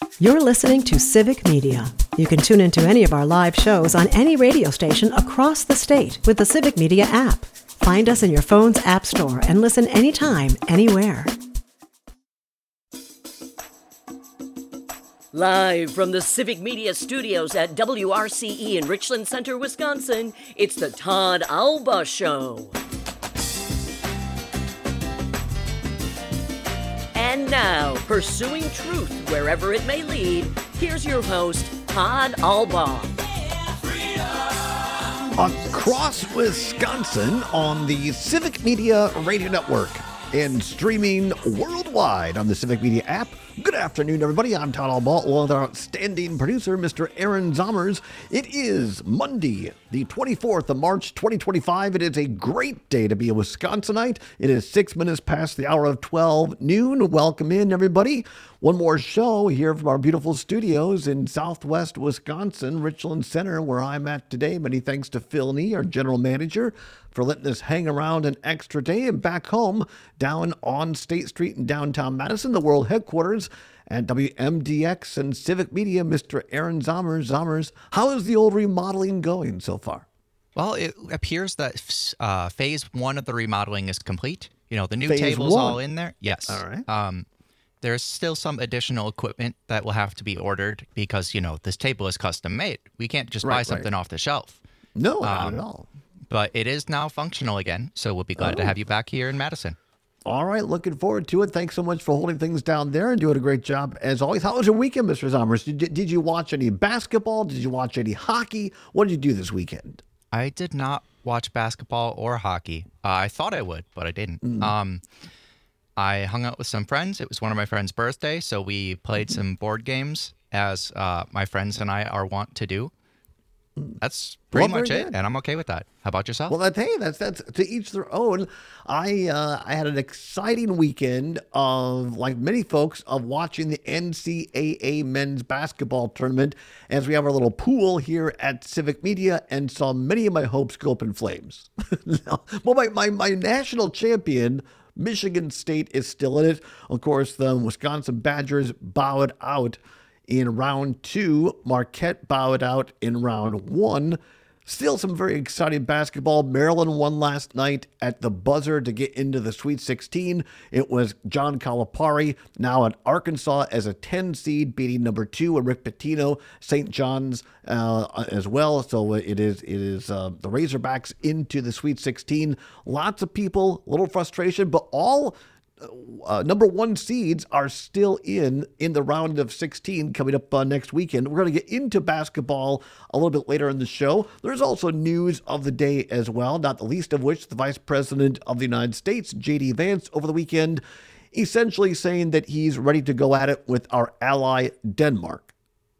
You're listening to Civic Media. You can tune into any of our live shows on any radio station across the state with the Civic Media app. Find us in your phone's app store and listen anytime, anywhere. Live from the Civic Media Studios at WRCE in Richland Center, Wisconsin, it's the Todd Alba Show. And now, pursuing truth wherever it may lead, here's your host, Todd Alba. Across Wisconsin on the Civic Media Radio Network and streaming worldwide on the Civic Media app. Good afternoon, everybody. I'm Todd Alba, along with our outstanding producer, Mr. Aaron Zommers. It is Monday, the 24th of March, 2025. It is a great day to be a Wisconsinite. It is 6 minutes past the hour of 12 noon. Welcome in, everybody. One more show here from our beautiful studios in Southwest Wisconsin, Richland Center, where I'm at today. Many thanks to Phil Nee, our general manager, for letting us hang around an extra day. And back home, down on State Street in downtown Madison, the world headquarters at WMDX and Civic Media, Mr. Aaron Zommers. Zommers, how is the old remodeling going so far? Well, it appears that phase one of the remodeling is complete. You know, the new Phase table's one. all in there. Yes. All right. There's still some additional equipment that will have to be ordered because, you know, this table is custom made. We can't just buy something off the shelf. No, not at all. But it is now functional again, so we'll be glad to have you back here in Madison. All right, looking forward to it. Thanks so much for holding things down there and doing a great job as always. How was your weekend, Mr. Zommers? Did you watch any basketball? Did you watch any hockey? What did you do this weekend? I did not watch basketball or hockey. I thought I would, but I didn't. I hung out with some friends. It was one of my friend's birthday, so we played some board games as my friends and I are wont to do. That's pretty much it, and I'm okay with that. How about yourself? Well, that's to each their own. I had an exciting weekend of, like many folks, of watching the NCAA men's basketball tournament as we have our little pool here at Civic Media, and saw many of my hopes go up in flames. Well, my national champion, Michigan State, is still in it. Of course, the Wisconsin Badgers bowed out in round 2. Marquette bowed out in round 1. Still some very exciting basketball. Maryland won last night at the buzzer to get into the Sweet 16. It was John Calipari, now at Arkansas as a 10 seed, beating number 2 and Rick Pitino, St. John's as well. So it is the Razorbacks into the Sweet 16. Lots of people, a little frustration, but all number 1 seeds are still in the round of 16 coming up next weekend. We're going to get into basketball a little bit later in the show. There's also news of the day as well, not the least of which the Vice President of the United States, J.D. Vance, over the weekend, essentially saying that he's ready to go at it with our ally, Denmark.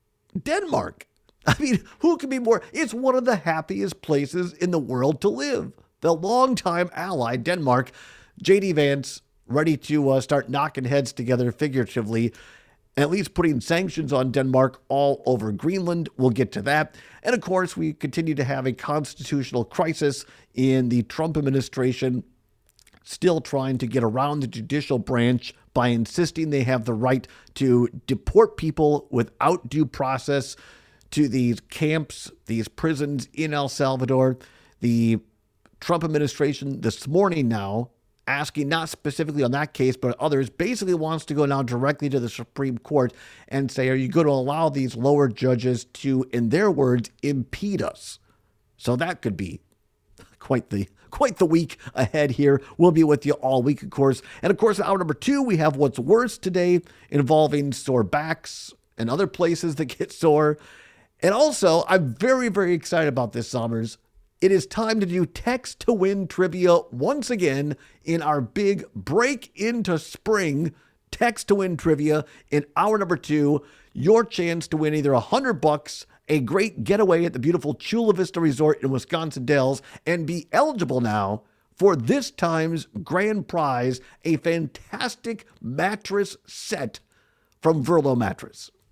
Denmark. I mean, who can be more? It's one of the happiest places in the world to live. The longtime ally, Denmark. J.D. Vance, ready to start knocking heads together figuratively, at least putting sanctions on Denmark all over Greenland. We'll get to that. And of course, we continue to have a constitutional crisis in the Trump administration, still trying to get around the judicial branch by insisting they have the right to deport people without due process to these camps, these prisons in El Salvador. The Trump administration this morning now, asking not specifically on that case, but others, basically wants to go now directly to the Supreme Court and say, are you going to allow these lower judges to, in their words, impede us? So that could be quite the week ahead here. We'll be with you all week, of course. And of course, in hour number 2, we have What's Worse today, involving sore backs and other places that get sore. And also, I'm very, very excited about this, Zommers. It is time to do text to win trivia once again in our big break into spring text to win trivia in hour number 2. Your chance to win either $100, a great getaway at the beautiful Chula Vista Resort in Wisconsin Dells, and be eligible now for this time's grand prize, a fantastic mattress set from Verlo Mattress.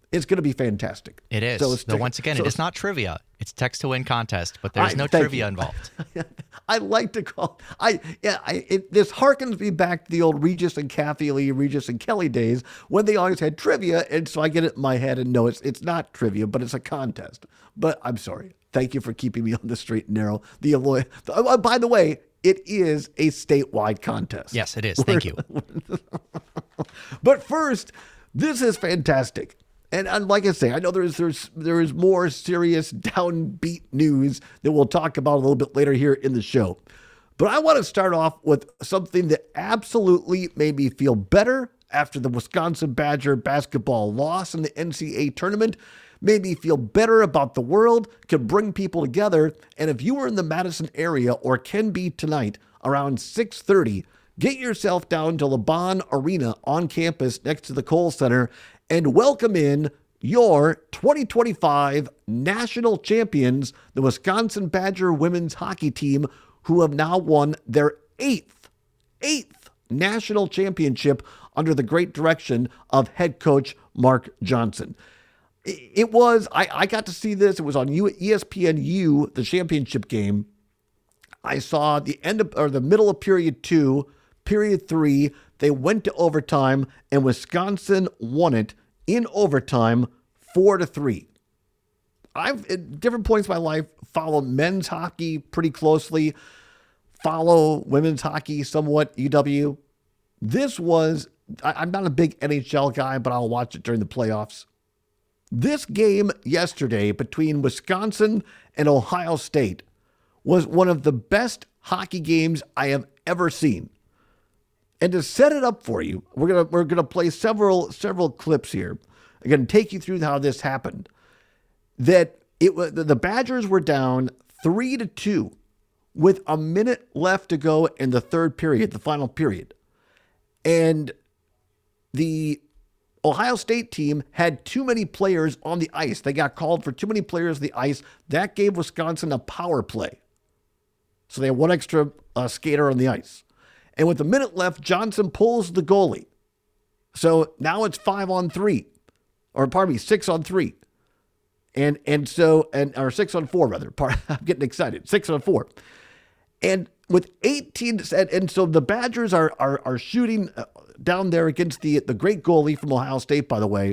It's going to be fantastic. It is. So once again, it is not trivia. It's text to win contest, but there's no trivia involved. I like to call this harkens me back to the old Regis and Kelly days when they always had trivia, and so I get it in my head and know it's not trivia, but it's a contest. But I'm sorry. Thank you for keeping me on the straight and narrow. By the way, it is a statewide contest. Yes, it is. Thank you. But first, this is fantastic. And like I say, I know there is more serious downbeat news that we'll talk about a little bit later here in the show. But I want to start off with something that absolutely made me feel better after the Wisconsin Badger basketball loss in the NCAA tournament. Made me feel better about the world, could bring people together. And if you were in the Madison area or can be tonight around 6:30, get yourself down to LeBron Arena on campus next to the Kohl Center and welcome in your 2025 national champions, the Wisconsin Badger women's hockey team, who have now won their eighth national championship under the great direction of head coach Mark Johnson. It was, I got to see this. It was on ESPNU, the championship game. I saw the middle of period 2, period 3. They went to overtime, and Wisconsin won it in overtime 4-3. I've, at different points in my life, followed men's hockey pretty closely, follow women's hockey somewhat, UW. I'm not a big NHL guy, but I'll watch it during the playoffs. This game yesterday between Wisconsin and Ohio State was one of the best hockey games I have ever seen. And to set it up for you, we're gonna play several clips here. I'm gonna take you through how this happened. That the Badgers were down 3-2 with a minute left to go in the third period, the final period, and the Ohio State team had too many players on the ice. They got called for too many players on the ice. That gave Wisconsin a power play. So they had one extra skater on the ice. And with a minute left, Johnson pulls the goalie. So now it's 5-on-3. Or pardon me, 6-on-3. Or 6-on-4 rather. I'm getting excited. 6-on-4. And with 18, and so the Badgers are shooting down there against the great goalie from Ohio State, by the way.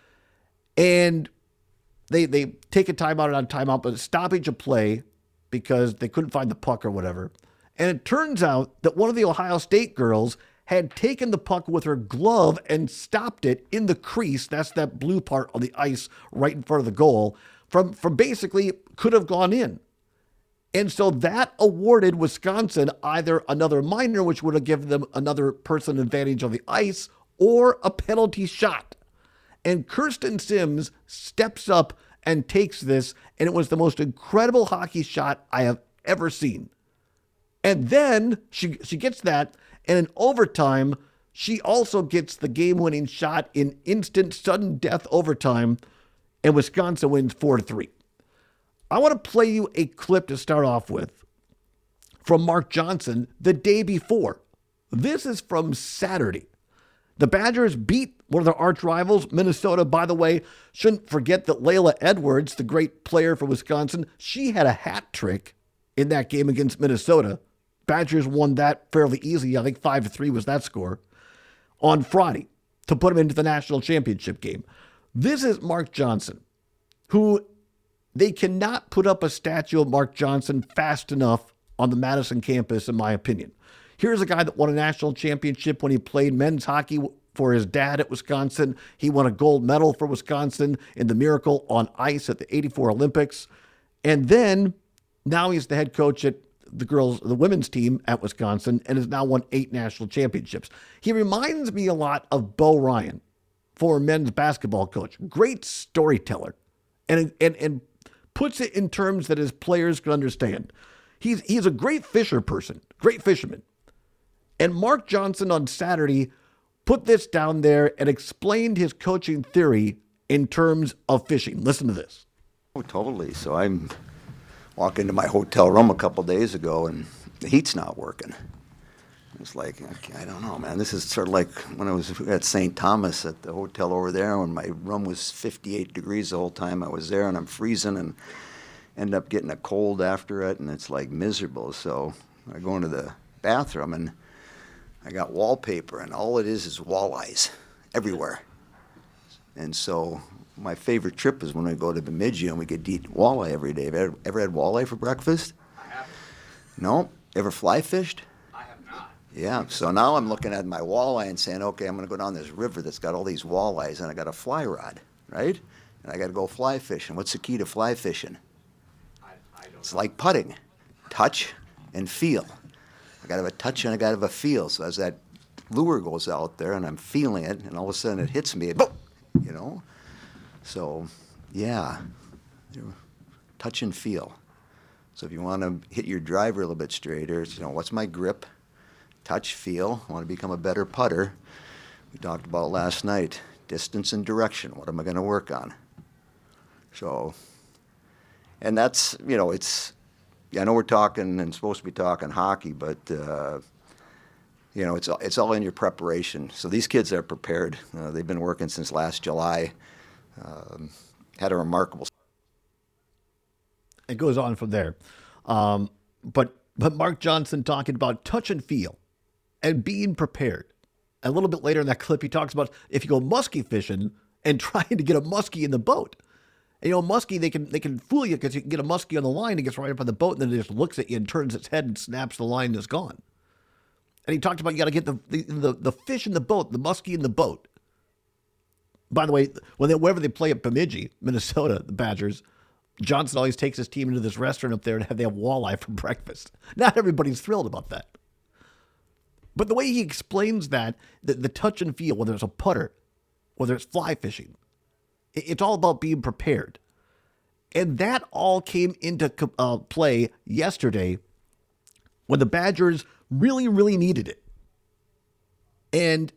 And they take a timeout on timeout, but a stoppage of play because they couldn't find the puck or whatever. And it turns out that one of the Ohio State girls had taken the puck with her glove and stopped it in the crease. That's that blue part on the ice right in front of the goal. From basically could have gone in. And so that awarded Wisconsin either another minor, which would have given them another person advantage on the ice, or a penalty shot. And Kirsten Sims steps up and takes this, and it was the most incredible hockey shot I have ever seen. And then she gets that, and in overtime, she also gets the game-winning shot in instant sudden death overtime, and Wisconsin wins 4-3. I want to play you a clip to start off with from Mark Johnson the day before. This is from Saturday. The Badgers beat one of their arch rivals, Minnesota. By the way, shouldn't forget that Layla Edwards, the great player for Wisconsin, she had a hat trick in that game against Minnesota. Badgers won that fairly easily. I think 5-3 was that score on Friday to put them into the national championship game. This is Mark Johnson, who they cannot put up a statue of Mark Johnson fast enough on the Madison campus, in my opinion. Here's a guy that won a national championship when he played men's hockey for his dad at Wisconsin. He won a gold medal for Wisconsin in the Miracle on Ice at the '84 Olympics. And then now he's the head coach at the women's team at Wisconsin and has now won 8 national championships. He reminds me a lot of Bo Ryan, former men's basketball coach. Great storyteller. And puts it in terms that his players can understand. He's a great great fisherman. And Mark Johnson on Saturday put this down there and explained his coaching theory in terms of fishing. Listen to this. Oh, totally. So I'm walking into my hotel room a couple days ago, and the heat's not working. It's like, okay, I don't know, man. This is sort of like when I was at St. Thomas at the hotel over there, when my room was 58 degrees the whole time I was there, and I'm freezing and end up getting a cold after it, and it's like miserable. So I go into the bathroom, and I got wallpaper, and all it is walleyes everywhere. And so my favorite trip is when we go to Bemidji and we get to eat walleye every day. Have you ever had walleye for breakfast? I haven't. No? Ever fly fished? I have not. Yeah, so now I'm looking at my walleye and saying, okay, I'm going to go down this river that's got all these walleyes, and I got a fly rod, right? And I got to go fly fishing. What's the key to fly fishing? I don't It's know. like putting, touch and feel. I got to have a touch and I got to have a feel. So as that lure goes out there and I'm feeling it, and all of a sudden it hits me, boom, you know? So, yeah, touch and feel. So if you want to hit your driver a little bit straighter, it's, what's my grip? Touch, feel. I want to become a better putter. We talked about last night, distance and direction. What am I going to work on? So, and that's, I know we're talking and supposed to be talking hockey, but, it's all in your preparation. So these kids are prepared. They've been working since last July. Had a remarkable. It goes on from there. But Mark Johnson talking about touch and feel and being prepared. A little bit later in that clip, he talks about if you go muskie fishing and trying to get a muskie in the boat. And, muskie, they can fool you because you can get a muskie on the line, it gets right up on the boat, and then it just looks at you and turns its head and snaps the line and it's gone. And he talked about you got to get the fish in the boat, the muskie in the boat. By the way, whenever they play at Bemidji, Minnesota, the Badgers, Johnson always takes his team into this restaurant up there and they have walleye for breakfast. Not everybody's thrilled about that. But the way he explains that, the touch and feel, whether it's a putter, whether it's fly fishing, it's all about being prepared. And that all came into play yesterday when the Badgers really, really needed it. And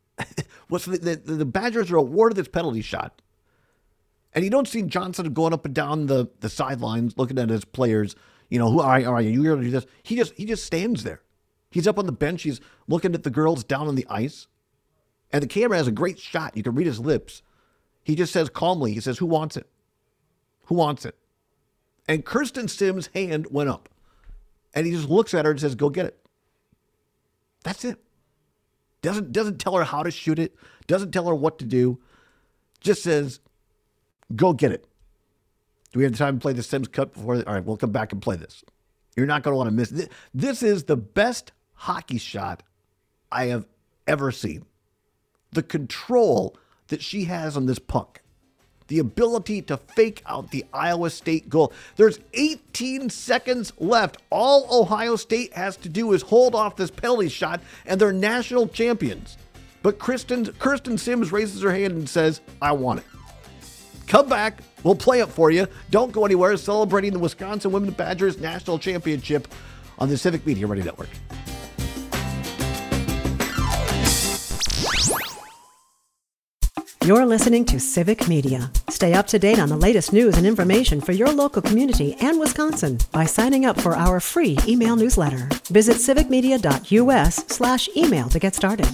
the Badgers are awarded this penalty shot. And you don't see Johnson going up and down the sidelines looking at his players, who are you? You're going to do this. He just stands there. He's up on the bench. He's looking at the girls down on the ice. And the camera has a great shot. You can read his lips. He just says calmly, he says, who wants it? Who wants it? And Kirsten Sims' hand went up. And he just looks at her and says, go get it. That's it. Doesn't tell her how to shoot it. Doesn't tell her what to do. Just says, go get it. Do we have time to play the Sims cut before? All right, we'll come back and play this. You're not going to want to miss it. This is the best hockey shot I have ever seen. The control that she has on this puck. The ability to fake out the Iowa State goal. There's 18 seconds left. All Ohio State has to do is hold off this penalty shot, and they're national champions. But Kirsten Sims raises her hand and says, I want it. Come back. We'll play it for you. Don't go anywhere. Celebrating the Wisconsin Women Badgers National Championship on the Civic Media Radio Network. You're listening to Civic Media. Stay up to date on the latest news and information for your local community and Wisconsin by signing up for our free email newsletter. Visit civicmedia.us/email to get started.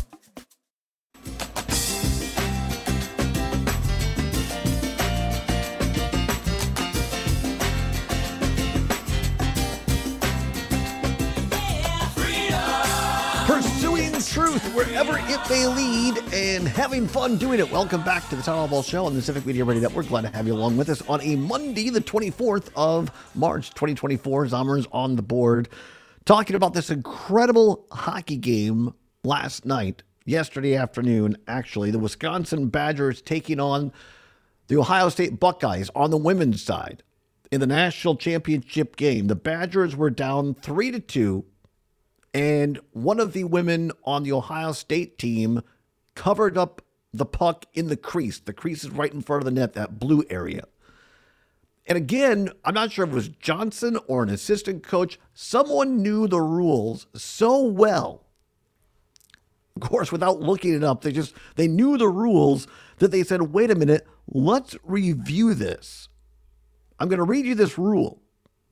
Truth wherever it may lead and having fun doing it. Welcome back to the Town Hall Ball Show on the Civic Media Radio Network. Glad to have you along with us on a Monday, the 24th of March, 2024. Zommers on the board, talking about this incredible hockey game last night, yesterday afternoon, actually. The Wisconsin Badgers taking on the Ohio State Buckeyes on the women's side in the national championship game. The Badgers were down 3-2. And one of the women on the Ohio State team covered up the puck in the crease. The crease is right in front of the net, that blue area. And again, I'm not sure if it was Johnson or an assistant coach. Someone knew the rules so well. Of course, without looking it up, they knew the rules that they said, wait a minute, let's review this. I'm going to read you this rule.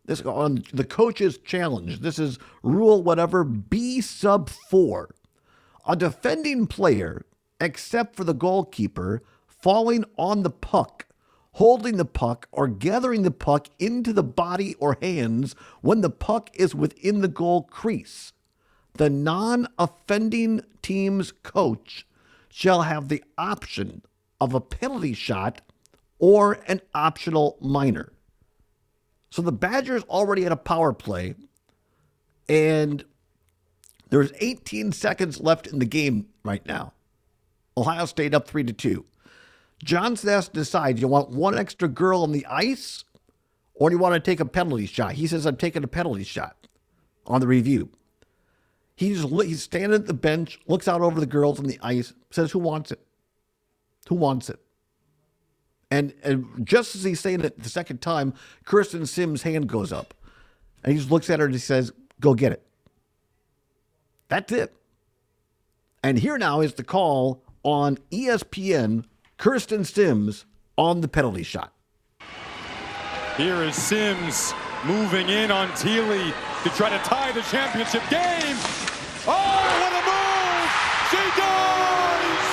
This on the coach's challenge. This is rule whatever B sub 4. A defending player, except for the goalkeeper, falling on the puck, holding the puck, or gathering the puck into the body or hands when the puck is within the goal crease. The non-offending team's coach shall have the option of a penalty shot or an optional minor. So the Badgers already had a power play, and there's 18 seconds left in the game right now. Ohio State up 3-2. Johnson has to decide, do you want one extra girl on the ice, or do you want to take a penalty shot? He says, I'm taking a penalty shot on the review. He's standing at the bench, looks out over the girls on the ice, says, who wants it? Who wants it? And just as he's saying it the second time, Kirsten Sims' hand goes up. And he just looks at her and he says, go get it. That's it. And here now is the call on ESPN, Kirsten Sims on the penalty shot. Here is Sims moving in on Thiele to try to tie the championship game. Oh, what a move! She does!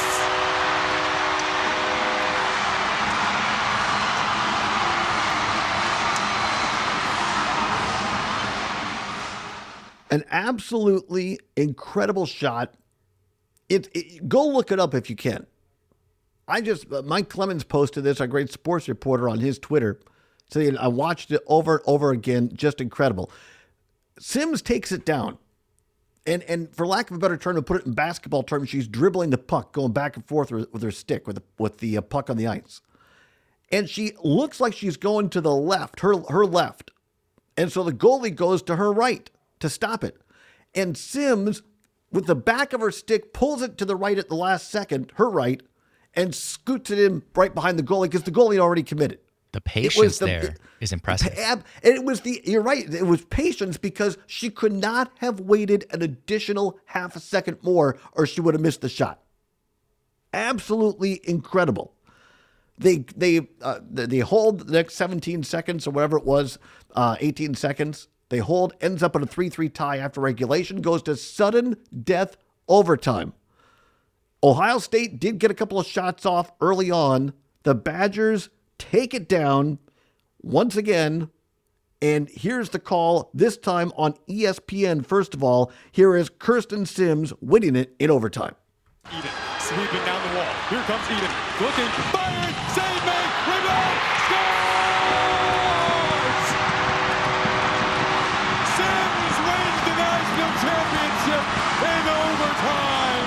An absolutely incredible shot. Go look it up if you can. Mike Clemens posted this, our great sports reporter, on his Twitter. So I watched it over and over again. Just incredible. Sims takes it down. And for lack of a better term, to put it in basketball terms, she's dribbling the puck, going back and forth with her stick, with the puck on the ice. And she looks like she's going to the left, her left. And so the goalie goes to her right to stop it. And Sims, with the back of her stick, pulls it to the right at the last second, her right, and scoots it in right behind the goalie because the goalie already committed. The patience there is impressive. You're right. It was patience because she could not have waited an additional half a second more or she would have missed the shot. Absolutely incredible. They hold the next 17 seconds or whatever it was, 18 seconds. They hold, ends up in a 3-3 tie after regulation, goes to sudden death overtime. Ohio State did get a couple of shots off early on. The Badgers take it down once again. And here's the call, this time on ESPN. First of all, here is Kirsten Sims winning it in overtime. Eden sweeping down the wall. Here comes Eden. Looking, fired, save made, rebound, scores! Sims wins the national championship in overtime.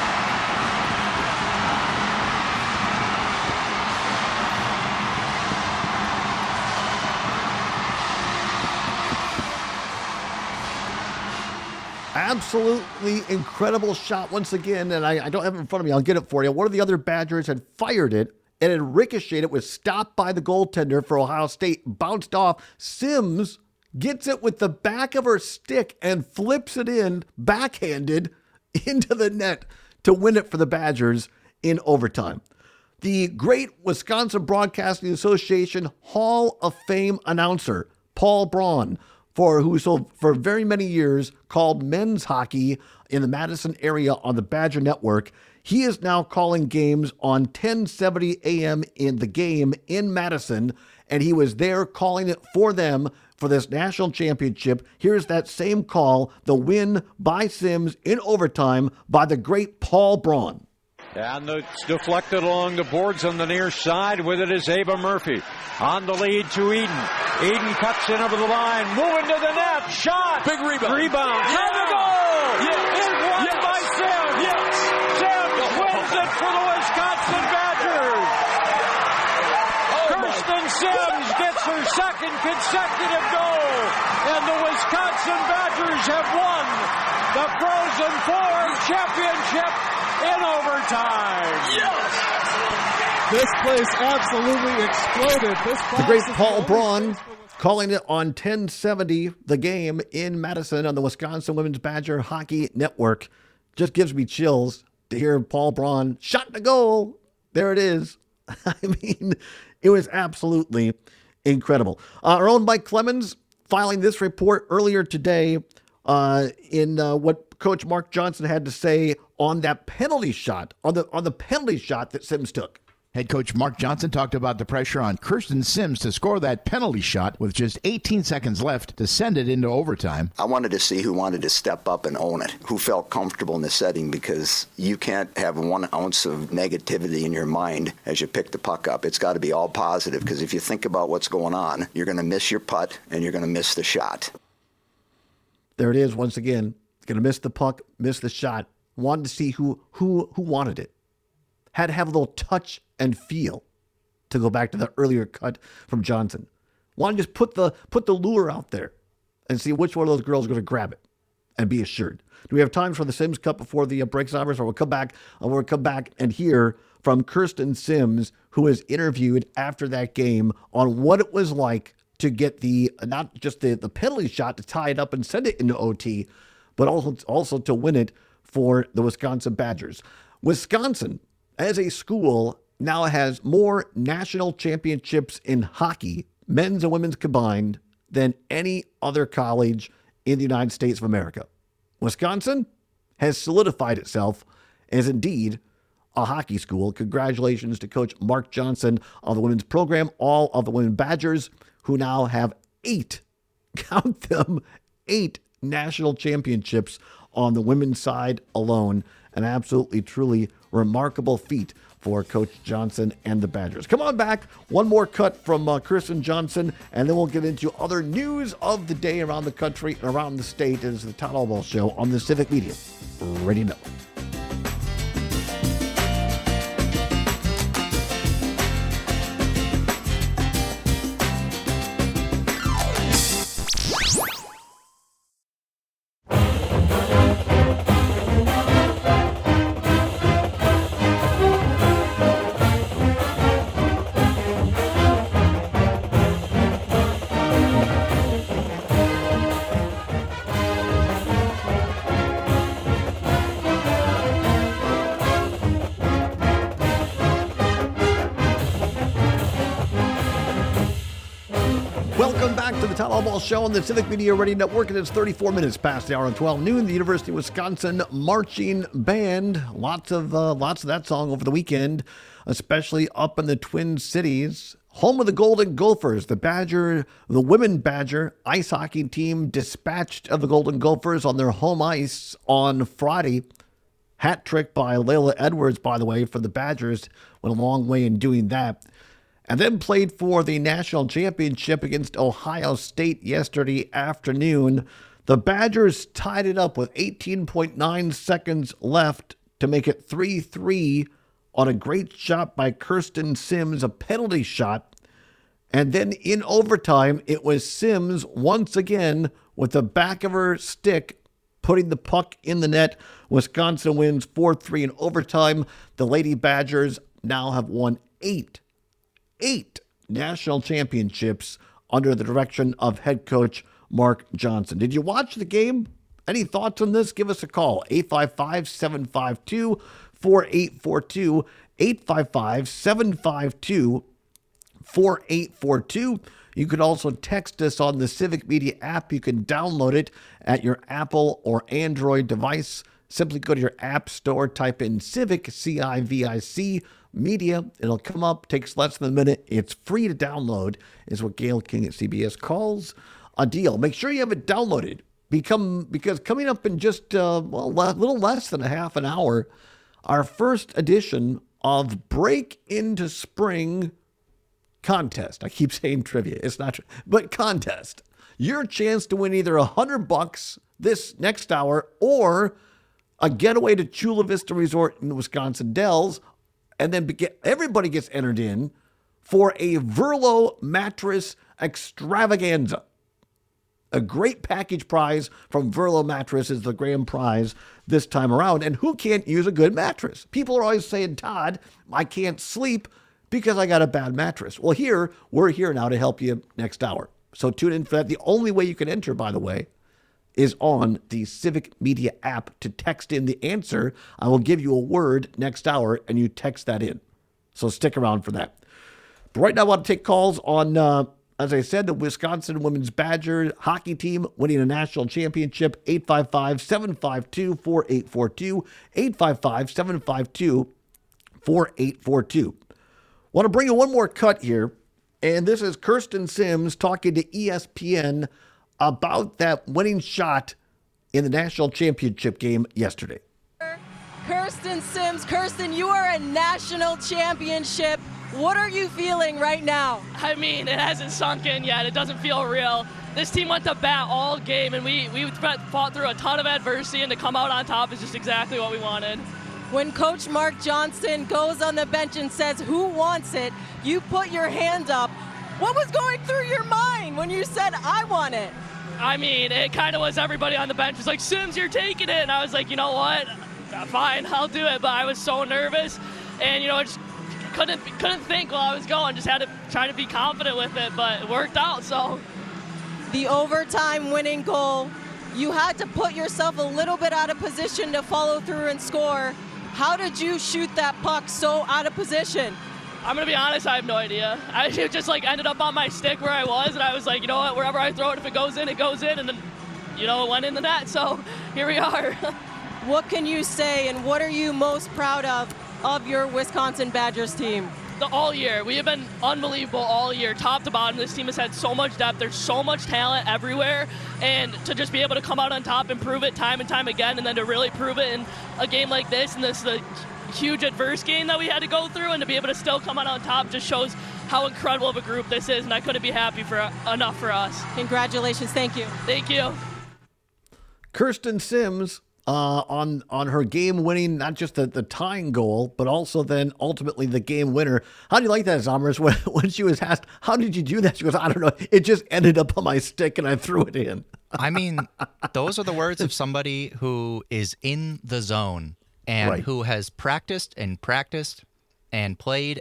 Absolutely incredible shot once again, and I don't have it in front of me. I'll get it for you. One of the other Badgers had fired it, and it ricocheted. It was stopped by the goaltender for Ohio State, bounced off. Sims gets it with the back of her stick and flips it in, backhanded, into the net to win it for the Badgers in overtime. The great Wisconsin Broadcasting Association Hall of Fame announcer, Paul Braun, who for very many years called men's hockey in the Madison area on the Badger Network. He is now calling games on 1070 AM in the game in Madison, and he was there calling it for them for this national championship. Here's that same call, the win by Sims in overtime by the great Paul Braun. And it's deflected along the boards on the near side. With it is Ava Murphy. On the lead to Eden. Eden cuts in over the line. Moving to the net. Shot. Big rebound. Rebound. And the goal. Yes. Is won Yes. by Sims. Yes. Sims wins it for the Wisconsin Badgers. Kirsten Sims gets her second consecutive goal. And the Wisconsin Badgers have won the Frozen Four championship in overtime. Yes. This place absolutely exploded. The great Paul Braun calling it on 1070 the game in Madison on the Wisconsin Women's Badger Hockey Network. Just gives me chills to hear Paul Braun shot the goal. There it is. I mean, it was absolutely incredible. Our own Mike Clemens filing this report earlier today in what Coach Mark Johnson had to say on that penalty shot, on the penalty shot that Sims took. Head coach Mark Johnson talked about the pressure on Kirsten Sims to score that penalty shot with just 18 seconds left to send it into overtime. I wanted to see who wanted to step up and own it, who felt comfortable in the setting, because you can't have 1 ounce of negativity in your mind as you pick the puck up. It's got to be all positive, because if you think about what's going on, you're going to miss your putt and you're going to miss the shot. There it is once again. It's going to miss the puck, miss the shot. Wanted to see who wanted it. Had to have a little touch and feel, to go back to the earlier cut from Johnson. Want to just put the lure out there and see which one of those girls is going to grab it and be assured. Do we have time for the Sims Cup before the breaks hours, or we'll come back and hear from Kirsten Sims, who was interviewed after that game on what it was like to get not just the penalty shot to tie it up and send it into OT, but also to win it for the Wisconsin Badgers. Wisconsin, as a school, now has more national championships in hockey, men's and women's combined, than any other college in the United States of America. Wisconsin has solidified itself as indeed a hockey school. Congratulations to Coach Mark Johnson of the women's program, all of the women Badgers, who now have 8, count them, 8 national championships on the women's side alone. An absolutely, truly remarkable feat for Coach Johnson and the Badgers. Come on back. One more cut from Kirsten Johnson, and then we'll get into other news of the day around the country and around the state. It is the Todd Albaugh Show on the Civic Media Radio Network. Welcome back to the Todd Albaugh Show on the Civic Media Radio Network. It is 34 minutes past the hour of 12 noon. The University of Wisconsin Marching Band. Lots of that song over the weekend, especially up in the Twin Cities. Home of the Golden Gophers. The women Badger ice hockey team dispatched of the Golden Gophers on their home ice on Friday. Hat trick by Layla Edwards, by the way, for the Badgers. Went a long way in doing that. And then played for the national championship against Ohio State yesterday afternoon. The Badgers tied it up with 18.9 seconds left to make it 3-3 on a great shot by Kirsten Sims, a penalty shot. And then in overtime, it was Sims once again with the back of her stick putting the puck in the net. Wisconsin wins 4-3 in overtime. The Lady Badgers now have won 8 national championships under the direction of head coach Mark Johnson. Did you watch the game? Any thoughts on this? Give us a call. 855-752-4842. 855-752-4842. You could also text us on the Civic Media app. You can download it at your Apple or Android device. Simply go to your app store, type in Civic, C-I-V-I-C, Media. It'll come up, takes less than a minute. It's free to download, is what Gail King at CBS calls a deal. Make sure you have it downloaded. Because coming up in just a little less than a half an hour, our first edition of Break into Spring contest. I keep saying trivia. It's not true, but contest. Your chance to win either $100 this next hour or a getaway to Chula Vista Resort in the Wisconsin Dells. And then everybody gets entered in for a Verlo mattress extravaganza. A great package prize from Verlo Mattress is the grand prize this time around. And who can't use a good mattress? People are always saying, Todd, I can't sleep because I got a bad mattress. Well, we're here now to help you next hour. So tune in for that. The only way you can enter, by the way, is on the Civic Media app. To text in the answer, I will give you a word next hour, and you text that in. So stick around for that. But right now, I want to take calls on As I said, the Wisconsin Women's Badger hockey team winning a national championship, 855-752-4842, 855-752-4842. Want to bring you one more cut here, and this is Kirsten Simms talking to ESPN about that winning shot in the national championship game yesterday. Kirsten Simms. Kirsten, you are a national championship. What are you feeling right now? I mean, it hasn't sunk in yet. It doesn't feel real. This team went to bat all game, and we fought through a ton of adversity, and to come out on top is just exactly what we wanted. When Coach Mark Johnson goes on the bench and says, "Who wants it?" you put your hand up. What was going through your mind when you said, "I want it"? I mean, it kind of was everybody on the bench was like, "Simms, you're taking it." And I was like, you know what? Fine, I'll do it. But I was so nervous, and, I just couldn't think while I was going. Just had to try to be confident with it, but it worked out, so. The overtime winning goal, you had to put yourself a little bit out of position to follow through and score. How did you shoot that puck so out of position? I'm going to be honest, I have no idea. I just ended up on my stick where I was, and I was like, you know what, wherever I throw it, if it goes in, it goes in, and then, it went in the net, so here we are. What can you say, and what are you most proud of your Wisconsin Badgers team? All year. We have been unbelievable all year, top to bottom. This team has had so much depth. There's so much talent everywhere, and to just be able to come out on top and prove it time and time again, and then to really prove it in a game like this, and the huge adverse game that we had to go through, and to be able to still come out on top just shows how incredible of a group this is, and I couldn't be happy enough for us. Congratulations. Thank you. Thank you. Kirsten Simms on her game-winning, not just the tying goal, but also then ultimately the game winner. How do you like that, Zommers? When she was asked, how did you do that? She goes, I don't know. It just ended up on my stick and I threw it in. I mean, those are the words of somebody who is in the zone and who has practiced and practiced and played,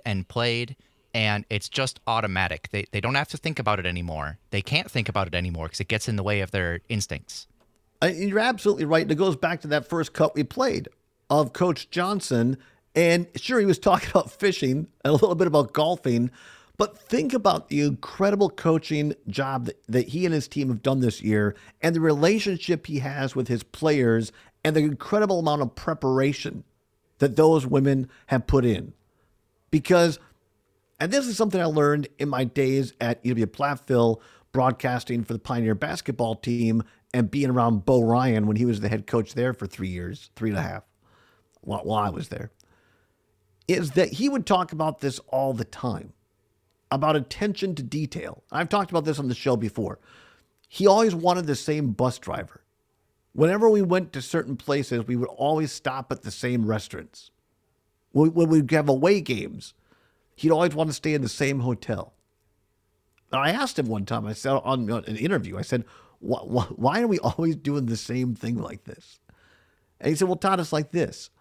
and it's just automatic. They don't have to think about it anymore. They can't think about it anymore because it gets in the way of their instincts. You're absolutely right. And it goes back to that first cut we played of Coach Johnson. And sure, he was talking about fishing and a little bit about golfing, but think about the incredible coaching job that he and his team have done this year, and the relationship he has with his players, and the incredible amount of preparation that those women have put in. Because, and this is something I learned in my days at UW-Platteville, broadcasting for the Pioneer basketball team, and being around Bo Ryan when he was the head coach there for 3 years, 3.5, while I was there, is that he would talk about this all the time, about attention to detail. I've talked about this on the show before. He always wanted the same bus driver. Whenever we went to certain places, we would always stop at the same restaurants. When we'd have away games, he'd always want to stay in the same hotel. And I asked him one time, I said on an interview, I said, why are we always doing the same thing like this? And he said, well, Todd, it's like this.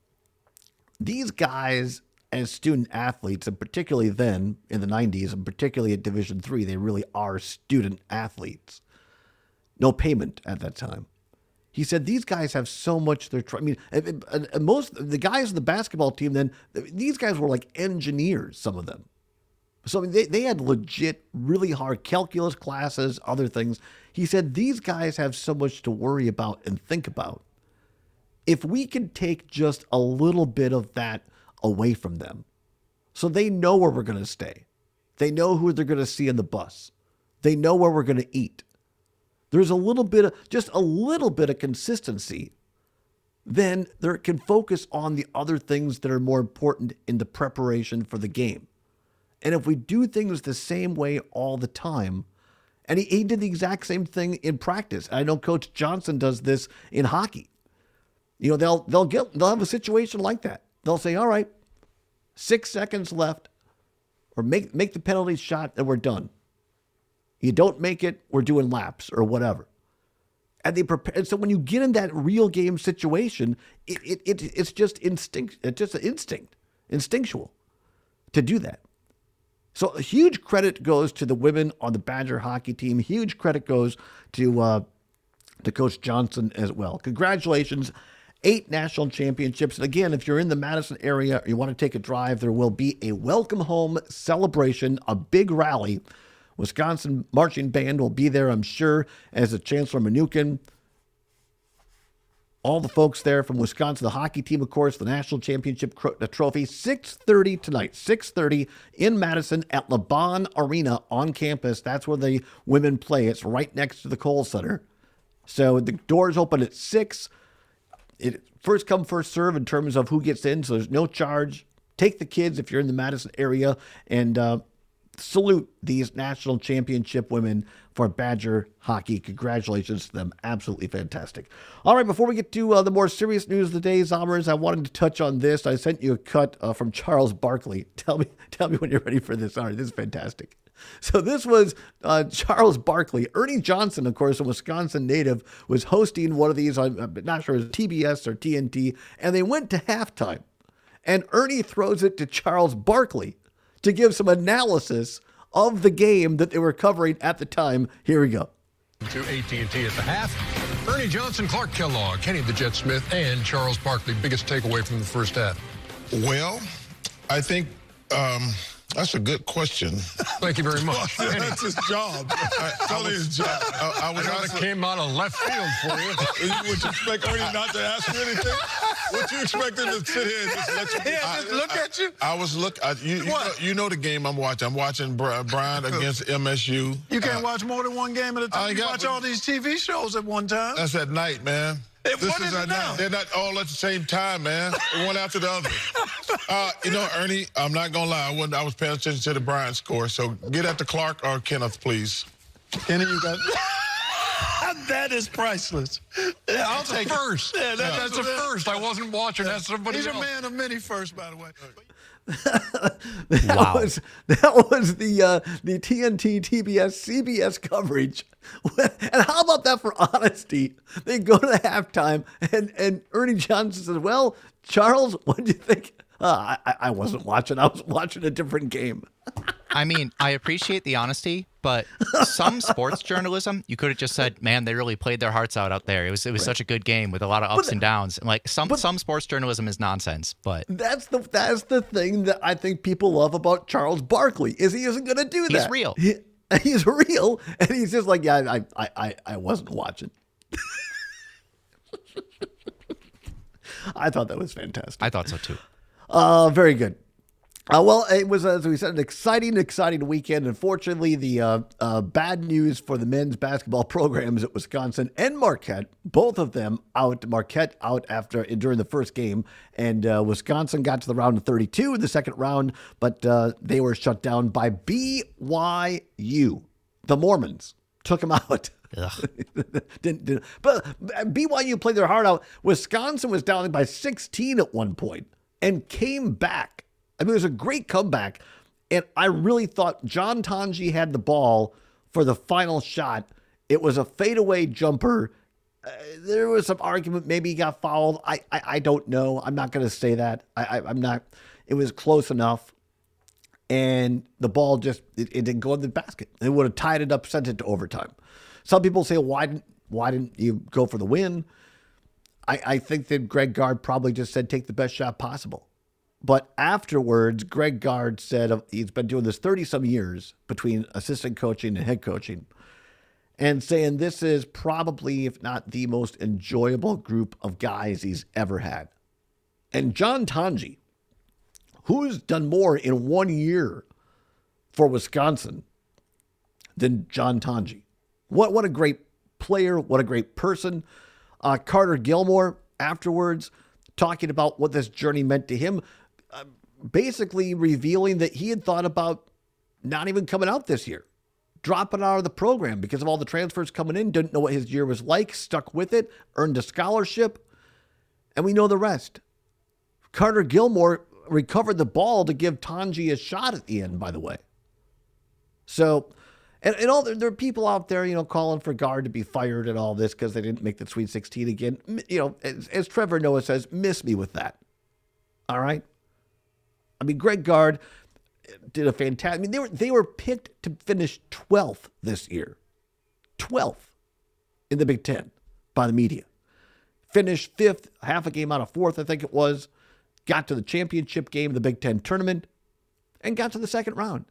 These guys, as student athletes, and particularly then in the 90s, and particularly at Division III, they really are student athletes. No payment at that time. He said, these guys have so much most of the guys in the basketball team then, these guys were like engineers, some of them. So they had legit, really hard calculus classes, other things. He said, these guys have so much to worry about and think about. If we can take just a little bit of that away from them, so they know where we're going to stay. They know who they're going to see in the bus. They know where we're going to eat. There's just a little bit of consistency. Then they can focus on the other things that are more important in the preparation for the game. And if we do things the same way all the time, and he did the exact same thing in practice. I know Coach Johnson does this in hockey. They'll have a situation like that. They'll say, all right, 6 seconds left, or make the penalty shot and we're done. You don't make it, we're doing laps or whatever. And they prepare. And so when you get in that real game situation, it's just instinct. It's just an instinct, instinctual to do that. So a huge credit goes to the women on the Badger hockey team. Huge credit goes to Coach Johnson as well. Congratulations. 8 national championships. And again, if you're in the Madison area or you want to take a drive, there will be a welcome home celebration, a big rally Wisconsin marching band will be there, I'm sure, as the Chancellor Mnuchin. All the folks there from Wisconsin, the hockey team, of course, the national championship trophy, 6:30 tonight, 6:30 in Madison at LeBon Arena on campus. That's where the women play. It's right next to the Kohl Center. So the doors open at 6. It first come, first serve in terms of who gets in, so there's no charge. Take the kids if you're in the Madison area, and salute these national championship women for Badger hockey. Congratulations to them. Absolutely fantastic. All right, before we get to the more serious news of the day, Zommers, I wanted to touch on this. I sent you a cut from Charles Barkley. Tell me when you're ready for this. All right, this is fantastic. So this was Charles Barkley. Ernie Johnson, of course, a Wisconsin native, was hosting one of these, I'm not sure if it was TBS or TNT, and they went to halftime. And Ernie throws it to Charles Barkley to give some analysis of the game that they were covering at the time. Here we go. To AT&T at the half. Ernie Johnson, Clark Kellogg, Kenny the Jet Smith, and Charles Barkley. Biggest takeaway from the first half? Well, I think that's a good question. Thank you very much. That's his job. Totally his job. I kind of came out of left field for you. Would you expect Ernie not to ask you anything? Would you expect him to sit here and just let you? Just look at you? I was you know the game I'm watching. I'm watching Bryant against MSU. You can't watch more than one game at a time. You watch all these TV shows at one time. That's at night, man. What is it now? They're not all at the same time, man. One after the other. Ernie, I'm not going to lie. I was paying attention to the Bryant score. So get at the Clark or Kenneth, please. Kenny, you got that is priceless. Yeah, I'll take first. Yeah, that's a first. I wasn't watching. That's somebody else. He's a man of many firsts, by the way. That was the TNT, TBS, CBS coverage. And how about that for honesty? They go to the halftime, and Ernie Johnson says, well, Charles, what did you think? I wasn't watching. I was watching a different game. I mean, I appreciate the honesty, but some sports journalism, you could have just said, man, they really played their hearts out there. It was right. Such a good game with a lot of ups and downs. And like some sports journalism is nonsense, but that's the thing that I think people love about Charles Barkley is he isn't going to do that. He's real. He's real, and he's just like, yeah, I wasn't watching. I thought that was fantastic. I thought so too. Very good. Well, it was, as we said, an exciting weekend. Unfortunately, the bad news for the men's basketball programs at Wisconsin and Marquette, both of them out. Marquette out during the first game, and Wisconsin got to the round of 32 in the second round, but they were shut down by BYU. The Mormons took them out. But BYU played their heart out. Wisconsin was down by 16 at one point and came back. I mean, it was a great comeback, and I really thought John Tonji had the ball for the final shot. It was a fadeaway jumper. There was some argument. Maybe he got fouled. I don't know. I'm not going to say that. I'm not. It was close enough, and the ball just it didn't go in the basket. It would have tied it up, sent it to overtime. Some people say, why didn't you go for the win? I think that Greg Gard probably just said, take the best shot possible. But afterwards, Greg Gard said he's been doing this 30-some years between assistant coaching and head coaching, and saying this is probably, if not the most enjoyable group of guys he's ever had. And John Tonji, who's done more in 1 year for Wisconsin than John Tonji? What a great player, what a great person. Carter Gilmore, afterwards, talking about what this journey meant to him, basically revealing that he had thought about not even coming out this year, dropping out of the program because of all the transfers coming in, didn't know what his year was like, stuck with it, earned a scholarship, and we know the rest. Carter Gilmore recovered the ball to give Tonji a shot at the end, by the way. So, and all there are people out there, calling for Gard to be fired and all this because they didn't make the Sweet 16 again. As Trevor Noah says, miss me with that. All right? I mean, Greg Gard did a fantastic. I mean, they were picked to finish 12th this year. 12th in the Big Ten by the media. Finished 5th, half a game out of 4th, I think it was. Got to the championship game of the Big Ten tournament and got to the second round.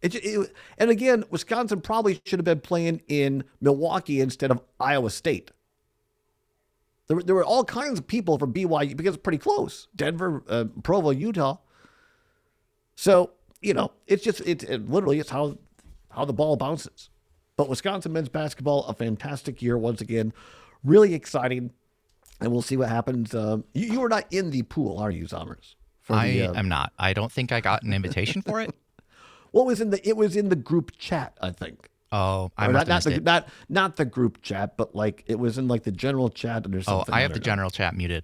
And again, Wisconsin probably should have been playing in Milwaukee instead of Iowa State. There were all kinds of people from BYU because it's pretty close. Denver, Provo, Utah. So, it's literally how the ball bounces. But Wisconsin men's basketball, a fantastic year once again. Really exciting. And we'll see what happens. You are not in the pool, are you, Zommers? I am not. I don't think I got an invitation for it. Well, it was in the group chat, I think. Oh, I must have missed it. Not the group chat, but like it was in like the general chat or something. Oh, I have the general chat muted.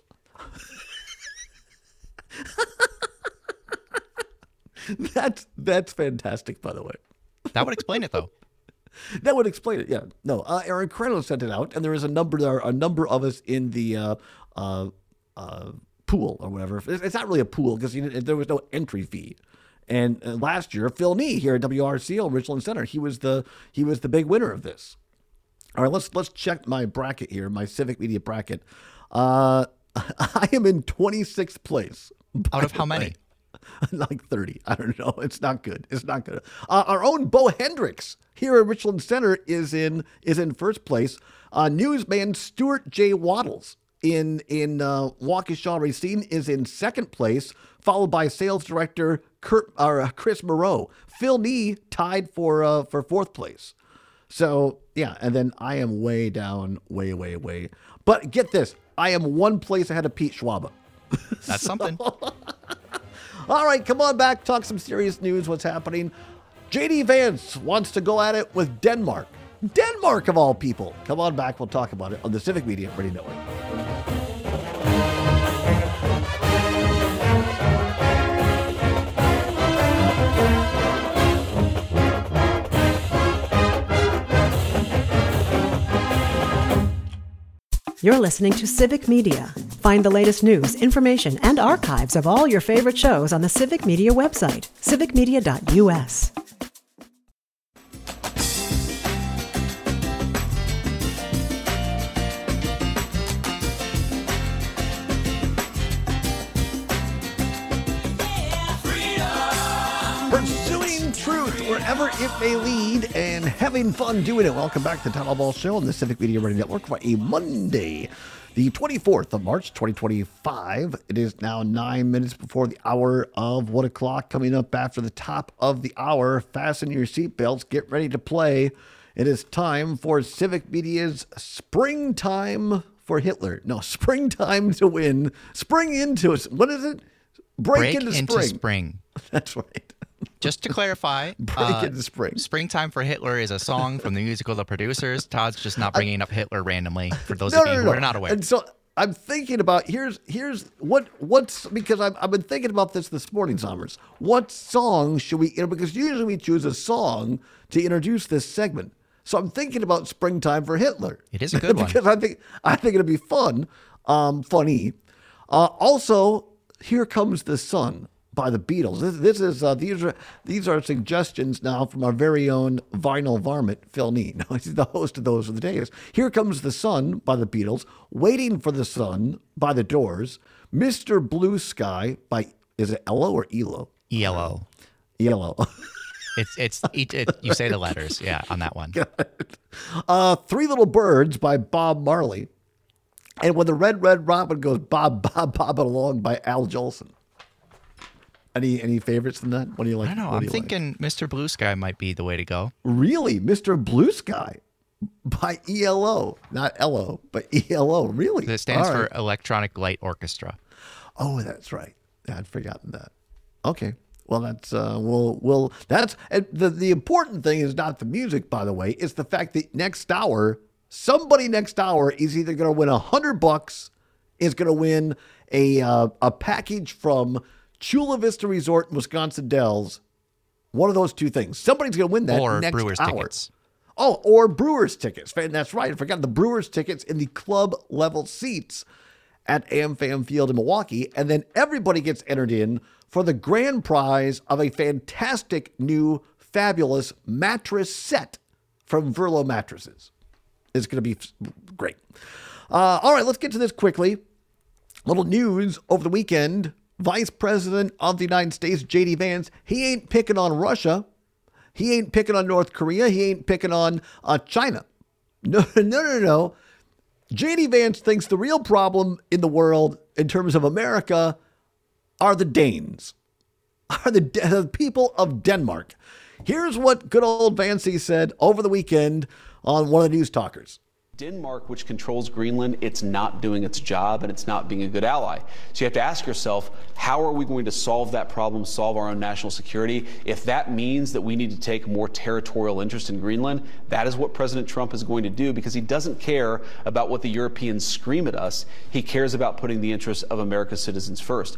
That's fantastic, by the way. That would explain it, though. That would explain it. Yeah. No, Aaron Crano sent it out, and there are a number of us in the pool or whatever. It's not really a pool because there was no entry fee. And last year, Phil Nee here at WRCO Richland Center, he was the big winner of this. All right, let's check my bracket here, my Civic Media bracket. I am in 26th place. Out of how many? Like 30. I don't know. It's not good. It's not good. Our own Bo Hendricks here at Richland Center is in first place. Newsman Stuart J. Waddles in Waukesha Racine is in second place, followed by sales director Chris Moreau. Phil Nee tied for fourth place. So yeah, and then I am way down, way. But get this, I am one place ahead of Pete Schwaba. That's something. All right, come on back, talk some serious news. What's happening? JD Vance wants to go at it with Denmark. Denmark, of all people. Come on back, we'll talk about it on the Civic Media Radio Network. You're listening to Civic Media. Find the latest news, information, and archives of all your favorite shows on the Civic Media website, civicmedia.us. Pursuing truth wherever it may lead and having fun doing it. Welcome back to the Town Hall Ball Show on the Civic Media Radio Network for a Monday, the 24th of March, 2025. It is now 9 minutes before the hour of 1 o'clock. Coming up after the top of the hour, fasten your seatbelts, get ready to play. It is time for Civic Media's Springtime for Hitler. No, Springtime to Win. Spring into it. What is it? Break into spring. That's right. Just to clarify, Break into spring. Springtime for Hitler is a song from the musical The Producers. Todd's just not bringing up Hitler randomly for those of you who are not aware. And so I'm thinking about, here's what's, because I've been thinking about this morning, Zommers. What song should we, because usually we choose a song to introduce this segment. So I'm thinking about Springtime for Hitler. It is a good one. Because I think it'll be fun, funny. Also, Here Comes the Sun by the Beatles. These are suggestions now from our very own vinyl varmint, Phil Nee. No, he's the host of Those Are the Days. Here Comes the Sun by the Beatles. Waiting for the Sun by the Doors. Mr. Blue Sky by, is it Elo or Elo? ELO. ELO. It's you say the letters, yeah, on that one. Three Little Birds by Bob Marley. And When the Red Robin Goes Bob It Along by Al Jolson. Any favorites from that? What do you like? I don't know. I'm thinking Mr. Blue Sky might be the way to go. Really? Mr. Blue Sky by ELO. Not LO, but ELO. Really? It stands for Electronic Light Orchestra. Oh, that's right. I'd forgotten that. Okay. Well, that's that's the important thing is not the music, by the way. It's the fact that somebody next hour is either going to win $100, is going to win a package from Chula Vista Resort in Wisconsin Dells. One of those two things. Somebody's going to win that next Brewers hour. Tickets. Oh, or Brewers tickets. That's right. I forgot the Brewers tickets in the club level seats at AmFam Field in Milwaukee. And then everybody gets entered in for the grand prize of a fantastic new fabulous mattress set from Verlo Mattresses. It's going to be great. All right, let's get to this quickly. Little news over the weekend. Vice President of the United States, J.D. Vance, he ain't picking on Russia. He ain't picking on North Korea. He ain't picking on China. No. J.D. Vance thinks the real problem in the world in terms of America are the Danes, are the people of Denmark. Here's what good old Vancey said over the weekend on one of the news talkers. Denmark, which controls Greenland, it's not doing its job and it's not being a good ally. So you have to ask yourself, how are we going to solve that problem, solve our own national security? If that means that we need to take more territorial interest in Greenland, that is what President Trump is going to do, because he doesn't care about what the Europeans scream at us. He cares about putting the interests of America's citizens first.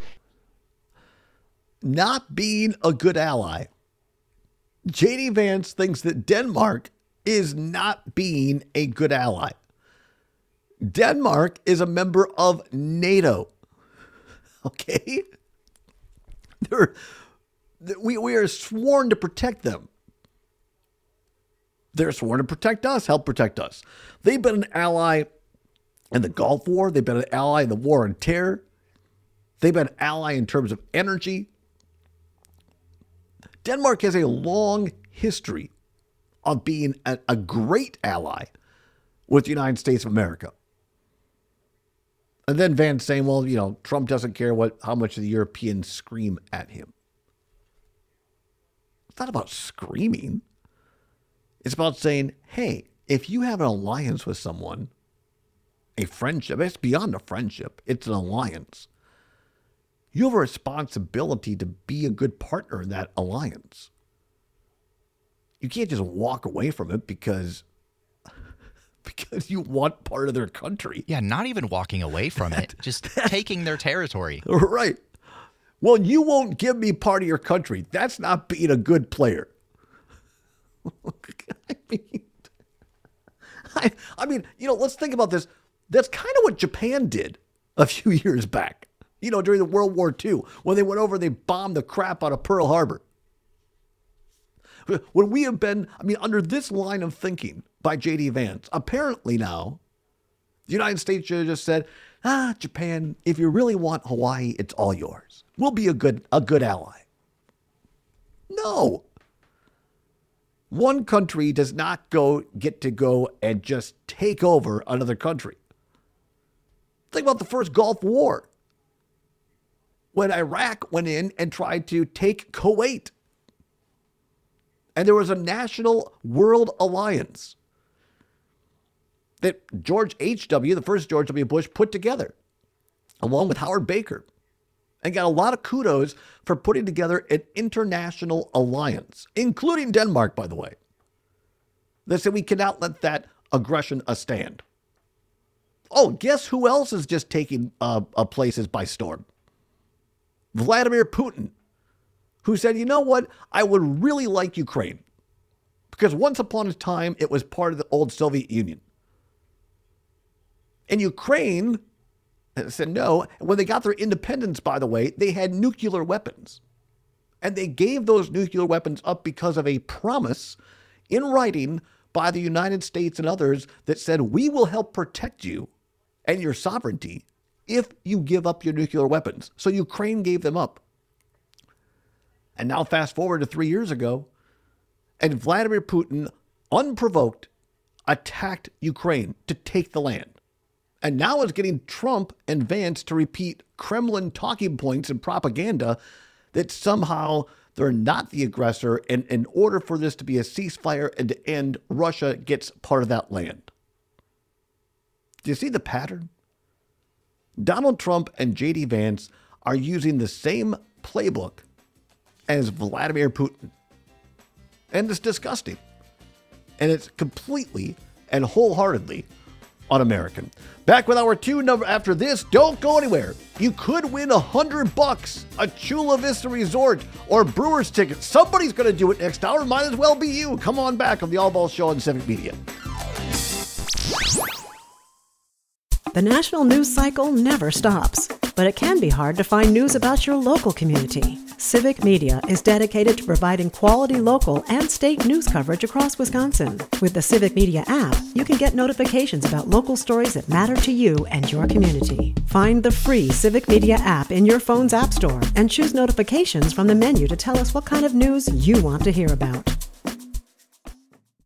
Not being a good ally. J.D. Vance thinks that Denmark is not being a good ally. Denmark is a member of NATO. Okay? We are sworn to protect them. They're sworn to protect us, help protect us. They've been an ally in the Gulf War. They've been an ally in the war on terror. They've been an ally in terms of energy. Denmark has a long history of being a great ally with the United States of America. And then Vance saying, well, Trump doesn't care how much the Europeans scream at him. It's not about screaming. It's about saying, hey, if you have an alliance with someone, a friendship, it's beyond a friendship, it's an alliance. You have a responsibility to be a good partner in that alliance. You can't just walk away from it because you want part of their country. Yeah, not even walking away from it, just taking their territory. Right. Well, you won't give me part of your country. That's not being a good player. I mean, let's think about this. That's kind of what Japan did a few years back. During the World War II, when they went over, they bombed the crap out of Pearl Harbor. When we have been, under this line of thinking by J.D. Vance, apparently now, the United States should have just said, Japan, if you really want Hawaii, it's all yours. We'll be a good ally. No. One country does not get to go and just take over another country. Think about the first Gulf War, when Iraq went in and tried to take Kuwait. And there was a national world alliance that George H.W., the first George W. Bush, put together, along with Howard Baker, and got a lot of kudos for putting together an international alliance, including Denmark, by the way. They said we cannot let that aggression stand. Oh, guess who else is just taking places by storm? Vladimir Putin, who said, you know what, I would really like Ukraine, because once upon a time, it was part of the old Soviet Union. And Ukraine said no. When they got their independence, by the way, they had nuclear weapons. And they gave those nuclear weapons up because of a promise in writing by the United States and others that said, we will help protect you and your sovereignty if you give up your nuclear weapons. So Ukraine gave them up. And now fast forward to 3 years ago, and Vladimir Putin, unprovoked, attacked Ukraine to take the land. And now is getting Trump and Vance to repeat Kremlin talking points and propaganda that somehow they're not the aggressor, and in order for this to be a ceasefire and to end, Russia gets part of that land. Do you see the pattern? Donald Trump and J.D. Vance are using the same playbook as Vladimir Putin. And it's disgusting. And it's completely and wholeheartedly un-American. Back with our 2 number after this. Don't go anywhere. You could win $100, a Chula Vista Resort, or Brewers tickets. Somebody's going to do it next hour. Might as well be you. Come on back on the All Ball Show on Civic Media. The national news cycle never stops, but it can be hard to find news about your local community. Civic Media is dedicated to providing quality local and state news coverage across Wisconsin. With the Civic Media app, you can get notifications about local stories that matter to you and your community. Find the free Civic Media app in your phone's app store and choose notifications from the menu to tell us what kind of news you want to hear about.